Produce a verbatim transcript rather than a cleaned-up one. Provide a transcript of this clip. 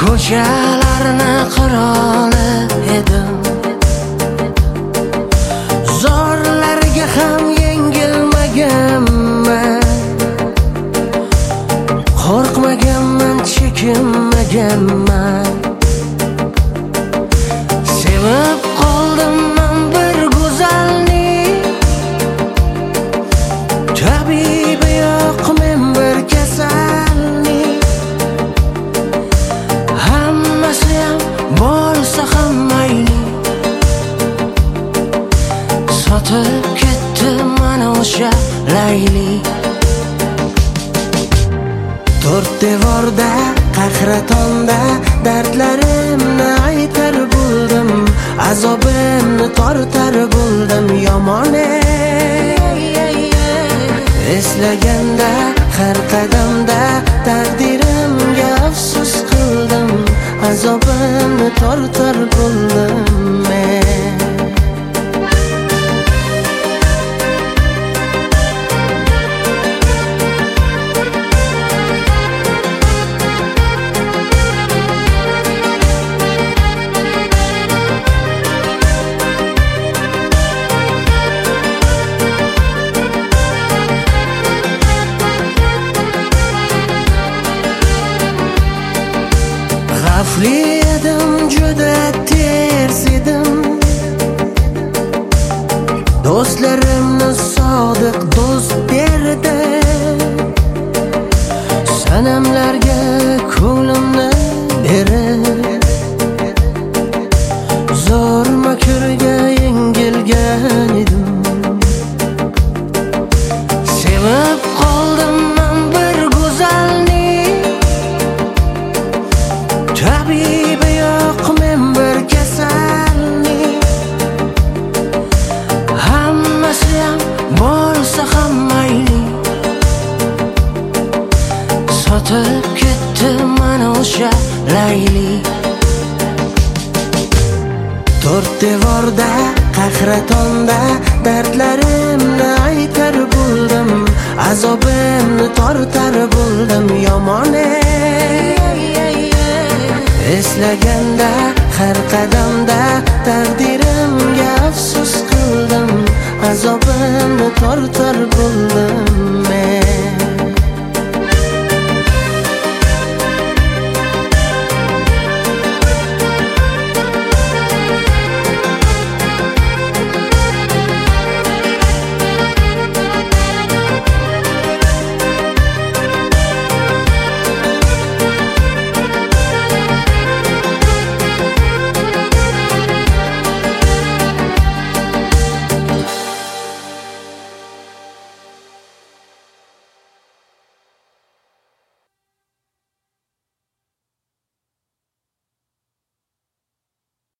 ko'chalarni qiroli edim. Zorlarga ham yengilmaganman, qo'rqmaganman, chekinmaganman. Sevib qoldim men bir go'zalni, tabibi yo'q men bir kasalni. Hammasi ham bo'lsa ham mayli, sotib ketdi mana o'sha Layli. To'rt devorda, qahratonda dardlarimni aytar bo'ldim, azobimni tortar bo'ldim yomone. Eslaganda har qadamda taqdirimga afsus qildim, azobimni tortar bo'ldim men. Xavfli edim, juda ters edim, do'stlarimni sodiq do'st berdi. Sanamlarga ko'nglimni berib, zo'r makrga yengilgan edim. Sevib qoldim men bir go'zalni, tabibi yo'q men bir kasalni. Hammasi ham bo'lsa ham mayli, sotib ketdi mana o'sha Layli. To'rt devorda, qahratonda dardlarimni aytar bo'ldim, azobimni tortar bo'ldim yomone. Eslaganda har qadamda taqdirimga afsus qildim, azobimni tortar bo'ldim.